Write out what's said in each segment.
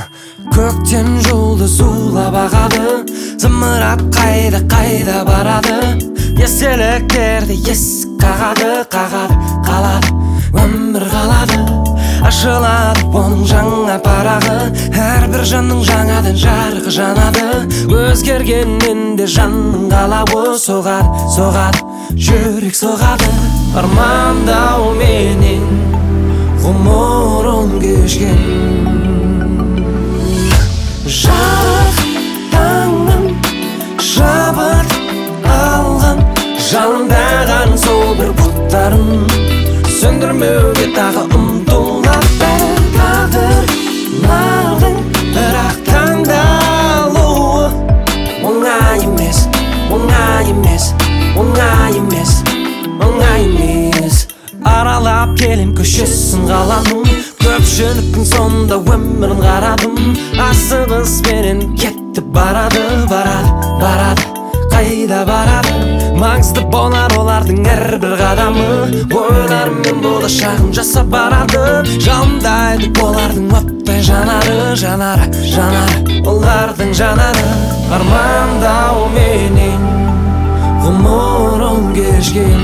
Көктен жұлдыз зулап ағады, зымырап қайда барады. Естеліктерді есік қағады, қалады, өмір қалады. Ашылады оның жаңа парағы, әрбір жанның жаңадан жарығы жанады. Өзгергеннен де жанның қалауы соғады, жүрек соғады. Армандау менен ғұмырын кешкен, жарық таңның жабыт алған, жалындаған сол бір бұлттарын сөндірмеуге тағы ұмтылады. Тағдырлардың бірақ таңдалуы оңай емес, аралап келем көшесін қаланың, көпшіліктің сонда өмірін қарадым. Асығыспенен кетті барады, қайда барады? Маңызды болар олардың әрбір қадамы, ойларымен болашағын жасап барады. Жалындайды олардың оттай жанары, олардың жанары. Армандау менен ғұмырын кешкен,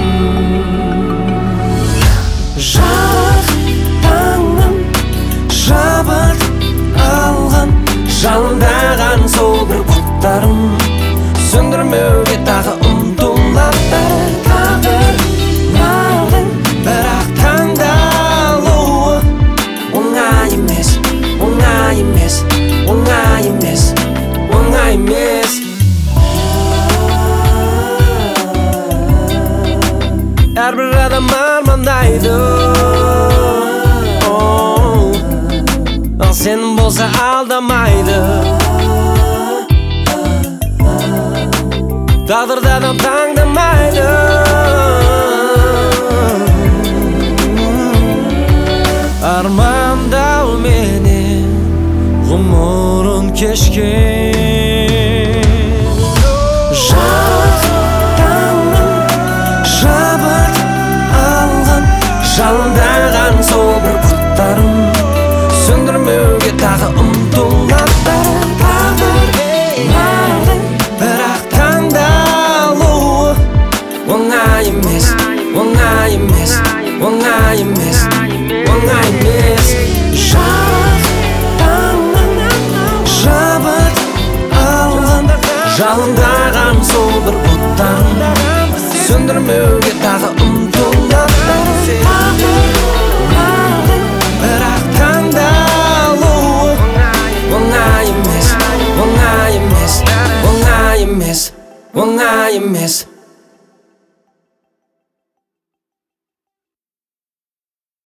жарық таңның жабыт алған, жалындаған сол бір бұлттарын сөндірмеуге тағы ұмтылады. Тағдырлардың бірақ таңдалуы оңай емес. Әрбір адам армандайды, ал сенің болса алдамайды. Тағдырды адам таңдамайды, армандау менен ғұмырын кешкен, жарық таңның жабыт алған, жалындаған сол бір бұлттарын сөндірмеуге тағы ұмтылады. Тағдырлардың бірақ таңдалуы оңай емес. Жарық таңның жабыт алған, жалындаған сол бір бұлттарын сөндірмеуге тағы ұмтылады. Тағдырлардың бірақ таңдалуы оңай емес.